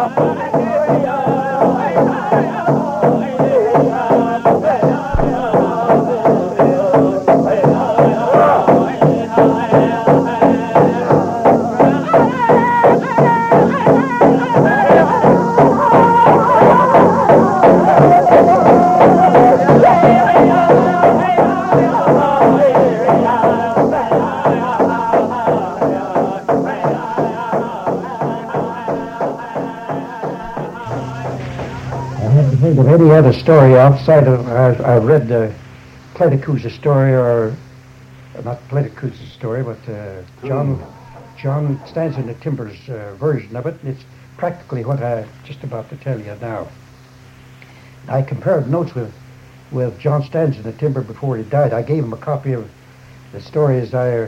Of any other story outside of, I've read the Pletikusa story, or not Pletikusa story, but John Stanza in the Timbers version of it. It's practically what I'm just about to tell you now. I compared notes with John Stanza in the Timber before he died. I gave him a copy of the story as I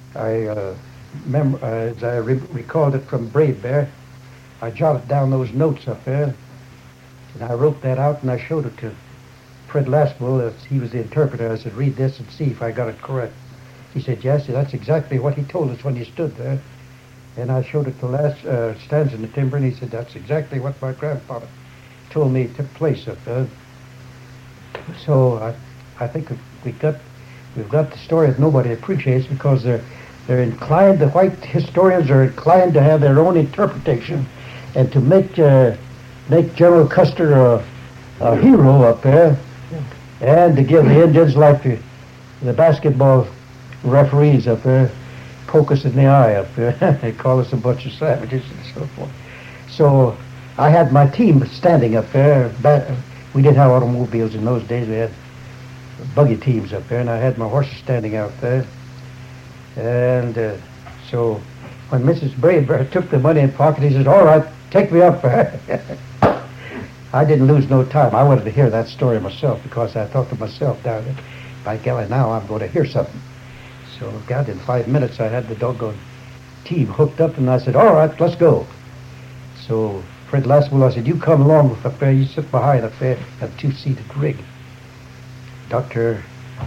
recalled it from Brave Bear. I jotted down those notes up there. And I wrote that out, and I showed it to Fred Lasswell, as he was the interpreter. I said, read this and see if I got it correct. He said, yes, that's exactly what he told us when he stood there. And I showed it to Stanza in the Timber, and he said, that's exactly what my grandfather told me took place up there. So I think we've got the story that nobody appreciates, because they're inclined, the white historians are inclined to have their own interpretation and to make General Custer a hero up there, and to give the Indians, like the basketball referees up there, poke us in the eye up there. They call us a bunch of savages and so forth. So I had my team standing up there. We didn't have automobiles in those days. We had buggy teams up there, and I had my horses standing out there. And so when Mrs. Brave Bear took the money in pocket, he said, all right, take me up there. I didn't lose no time. I wanted to hear that story myself, because I thought to myself, down there, by golly, now I'm going to hear something. So, God, in 5 minutes I had the doggone team hooked up, and I said, all right, let's go. So Fred Lasswell, I said, you come along up there, you sit behind up there at a two-seated rig. Dr.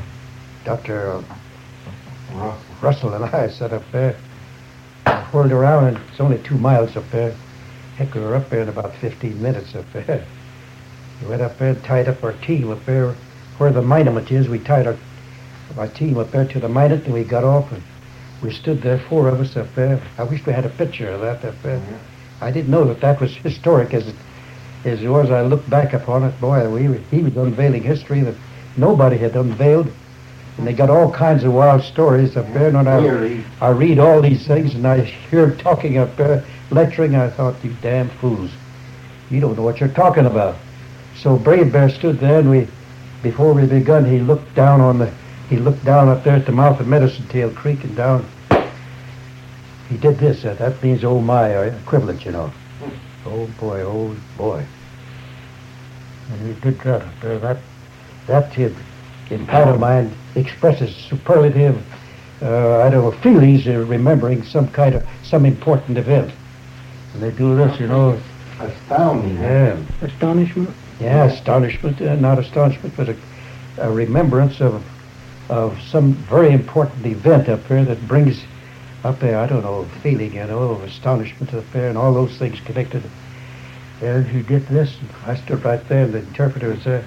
Russell and I sat up there, whirled around, and it's only 2 miles up there. Heck, we were up there in about 15 minutes up there. We went up there and tied up our team up there where the minament is. We tied our team up there to the minament, and we got off, and we stood there, 4 of us up there. I wish we had a picture of that up there. I didn't know that was historic as it was. I look back upon it, boy, he was unveiling history that nobody had unveiled. And they got all kinds of wild stories up there. And I read all these things, and I hear him talking up there, lecturing. I thought, you damn fools, you don't know what you're talking about. So Brave Bear stood there, and before we begun, he looked down up there at the mouth of Medicine Tail Creek and down. He did this. That means oh my, equivalent, you know. Oh boy. And he did that up there. That kid, in pantomime, expresses superlative, feelings, remembering some important event. And they do this, you know. Astounding. Yeah. Astonishment? Yeah, astonishment, not astonishment, but a remembrance of some very important event up there that brings up a feeling, you know, of astonishment up there, and all those things connected. And he did this, and I stood right there, and the interpreter was there.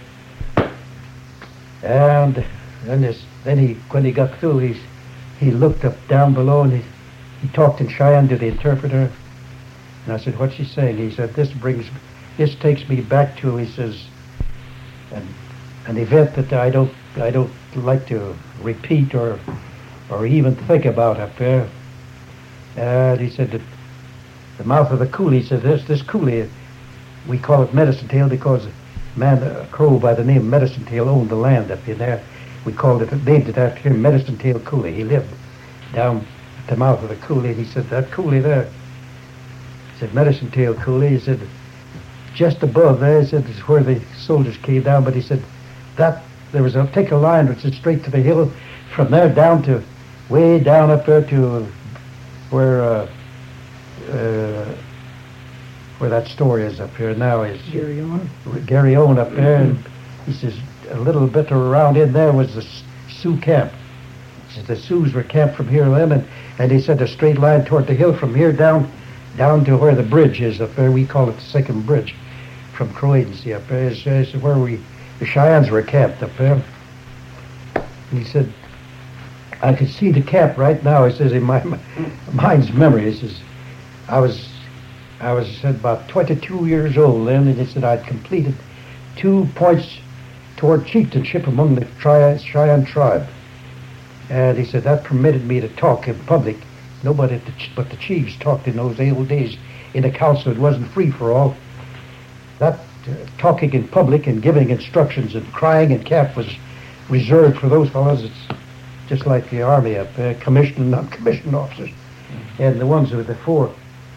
And when he got through, he looked up down below, and he talked in Cheyenne to the interpreter. And I said, what's he saying? He said, this takes me back to, he says, an event that I don't like to repeat or even think about up there. And he said that the mouth of the coulee, he said, this coulee, we call it Medicine Tail because a crow by the name of Medicine Tail owned the land up in there. We named it after him, Medicine Tail Coulee. He lived down at the mouth of the coulee. He said, that coulee there, he said, Medicine Tail Coulee, he said, just above there, he said, is where the soldiers came down, but he said, take a line which is straight to the hill, from there down to, way down up there to where that store is up here now is Garryowen up there, and he says a little bit around in there was the Sioux camp. He says the Sioux were camped from here then, and he said a straight line toward the hill from here down down to where the bridge is up there. We call it the second bridge from Croydon, see, up there. Is where the Cheyennes were camped up there. And he said, I could see the camp right now. He says, in my mind's memory, he says, I was said, about 22 years old then, and he said I'd completed 2 points toward chieftainship among the Cheyenne tribe. And he said that permitted me to talk in public. Nobody but the chiefs talked in those old days in the council. It wasn't free for all. That talking in public and giving instructions and crying in camp was reserved for those fellows. It's just like the army up there, commissioned and non-commissioned officers. And the ones with the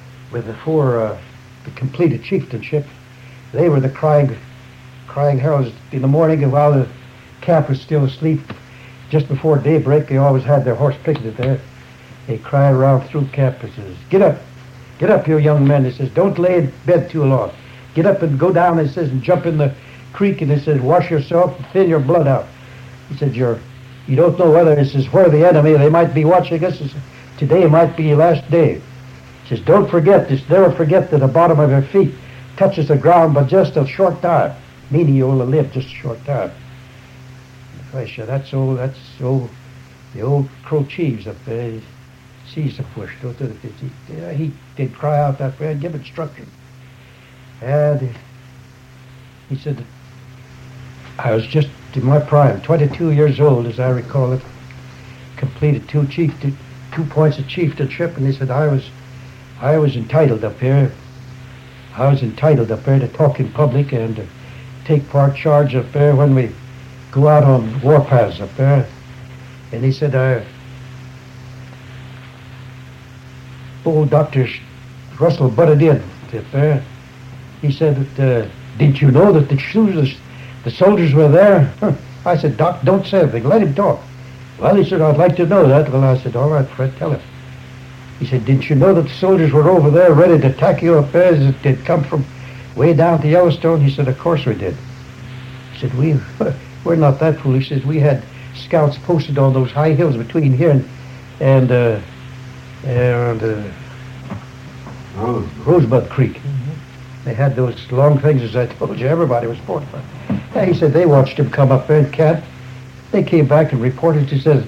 completed chieftainship, they were the crying heralds in the morning, and while the camp was still asleep, just before daybreak, they always had their horse picketed there. They cry around through camp and says, get up, you young men. He says, don't lay in bed too long. Get up and go down, he says, and jump in the creek, and he says, wash yourself and thin your blood out. He said, you don't know whether, he says, where the enemy, they might be watching us. He says, today might be your last day. He says, don't forget this, never forget that the bottom of your feet touches the ground but just a short time, meaning you will live just a short time. That's old, the old Crow chiefs up there, sees the push, he did cry out that way and give instruction. And he said, I was just in my prime, 22 years old, as I recall it, completed 2 points of chieftainship, and he said, I was entitled up here. I was entitled up there to talk in public and to take charge up there when we go out on warpaths up there. And he said, old Dr. Russell butted in up there. He said, didn't you know that the soldiers were there? I said, Doc, don't say anything. Let him talk. Well, he said, I'd like to know that. Well, I said, all right, Fred, tell him. He said, didn't you know that the soldiers were over there ready to attack you up there as they'd come from way down to Yellowstone? He said, of course we did. He said, we're not that foolish. He said, we had scouts posted on those high hills between here and Rosebud Creek. Mm-hmm. They had those long things, as I told you. Everybody was fortified. Yeah, he said they watched him come up there and camp. They came back and reported. He said,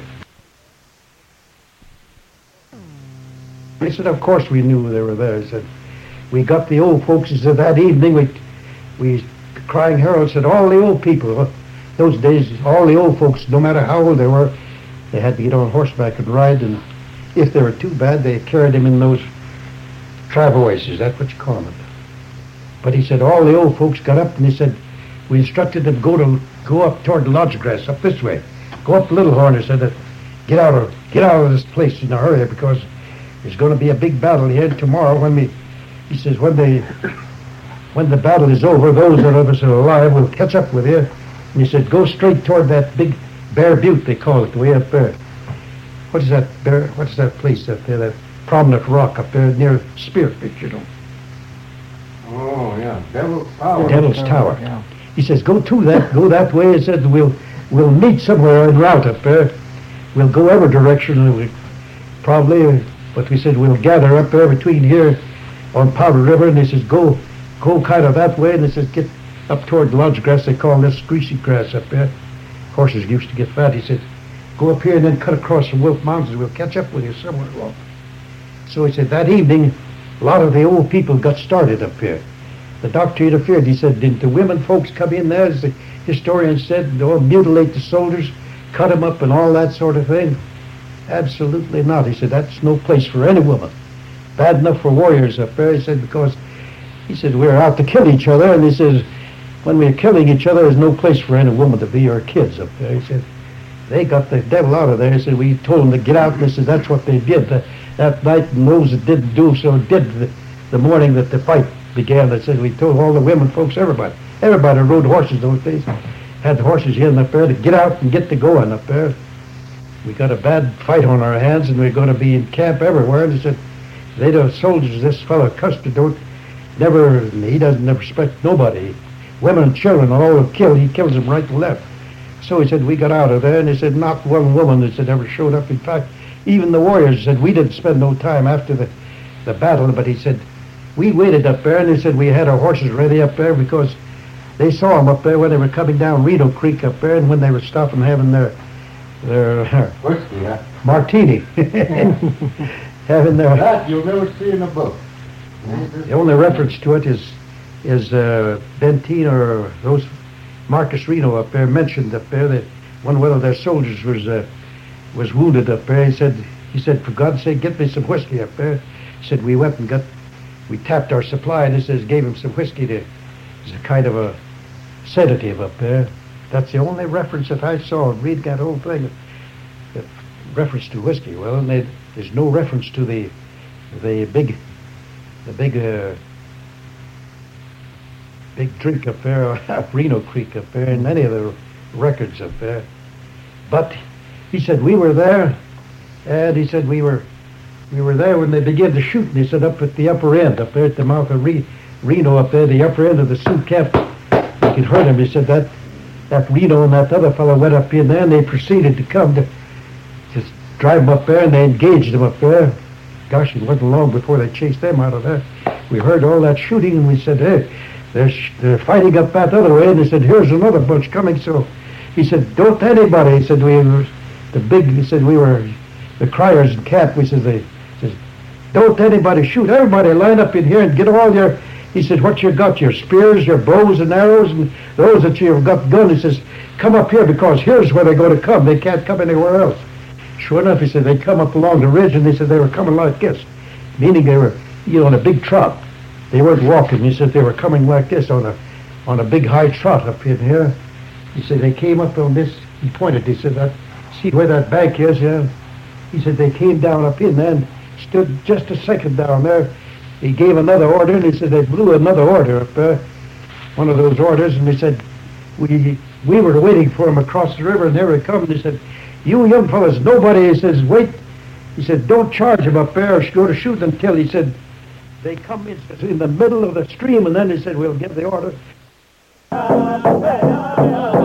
of course we knew they were there. He said, we got the old folks. He said, that evening we crying herald said, all the old people, those days, all the old folks, no matter how old they were, they had to get on horseback and ride, and if they were too bad, they carried them in those travoises. That's what you call them. But he said, all the old folks got up, and he said, we instructed them go up toward the lodge grass, up this way. Go up Little Horn, he said, get out of this place in a hurry, because there's going to be a big battle here tomorrow when the battle is over, those of us that are alive will catch up with you. And he said, go straight toward that big Bear Butte, they call it, way up there. What's that place up there, that prominent rock up there near Spearfish, you know? Oh, yeah, Devil's Tower. Devil's Tower. Yeah. He says, go that way. He said, we'll meet somewhere en route up there. We'll go every direction, but we said, we'll gather up there between here on Powder River, and he says, go kind of that way, and he says, get up toward lodge grass. They call this greasy grass up there. Horses used to get fat. He said, go up here and then cut across the Wolf Mountains. We'll catch up with you somewhere along. So he said, that evening, a lot of the old people got started up here. The doctor interfered. He said, didn't the women folks come in there, as the historian said, they'll mutilate the soldiers, cut them up and all that sort of thing? Absolutely not. He said, that's no place for any woman. Bad enough for warriors up there. He said, because, he said, we're out to kill each other, and he says, when we're killing each other, there's no place for any woman to be, or kids up there. He said, they got the devil out of there. He said, we told them to get out, and he said, that's what they did that night, and those that didn't do so did the morning that the fight began. They said, we told all the women folks, everybody rode horses those days, had the horses in up there to get out and get to going up there. We got a bad fight on our hands, and we're going to be in camp everywhere. And he said, they the soldiers, this fellow Custer he doesn't never respect nobody. Women and children are all killed. He kills them right and left. So he said, we got out of there, and he said, not one woman that said ever showed up. In fact, even the warriors said, we didn't spend no time after the battle, but he said, we waited up there, and they said we had our horses ready up there because they saw them up there when they were coming down Reno Creek up there, and when they were stopping having their Whiskey, huh? martini, having their. That you'll never see in a book. The only reference to it is Benteen or those Marcus Reno up there mentioned up there that one of their soldiers was wounded up there. He said, for God's sake, get me some whiskey up there. He said, we went and we tapped our supply, and he says, gave him some whiskey as a kind of a sedative up there. That's the only reference that I saw in reading that whole thing, reference to whiskey. Well, and there's no reference to the big drink up there, Reno Creek up there, in any of the records up there. But he said we were there, and he said we were there when they began to shoot. And he said up at the upper end, up there at the mouth of Reno, up there, the upper end of the Sioux camp, you could hear him. He said that Reno and that other fellow went up in there, and they proceeded to come to just drive them up there, and they engaged them up there. Gosh, it wasn't long before they chased them out of there. We heard all that shooting, and we said, hey, they're fighting up that other way. And they said, here's another bunch coming. So he said, don't anybody. He said, we were the criers in camp. We said, don't anybody shoot. Everybody line up in here and get all your, he said, what you got, your spears, your bows and arrows, and those that you've got guns. He says, come up here because here's where they're going to come. They can't come anywhere else. Sure enough, he said, they come up along the ridge, and they said they were coming like this, meaning they were, on a big trot. They weren't walking. He said they were coming like this on a big high trot up in here. He said they came up on this. He pointed. He said, see where that bank is, yeah? He said they came down up in there and stood just a second down there. He gave another order, and he said they blew another order up there, one of those orders, and he said, we were waiting for him across the river, and there he come. And he said, you young fellas, nobody, he says, wait. He said, don't charge him up there or go to shoot until, he said, they come in the middle of the stream, and then he said, we'll give the order.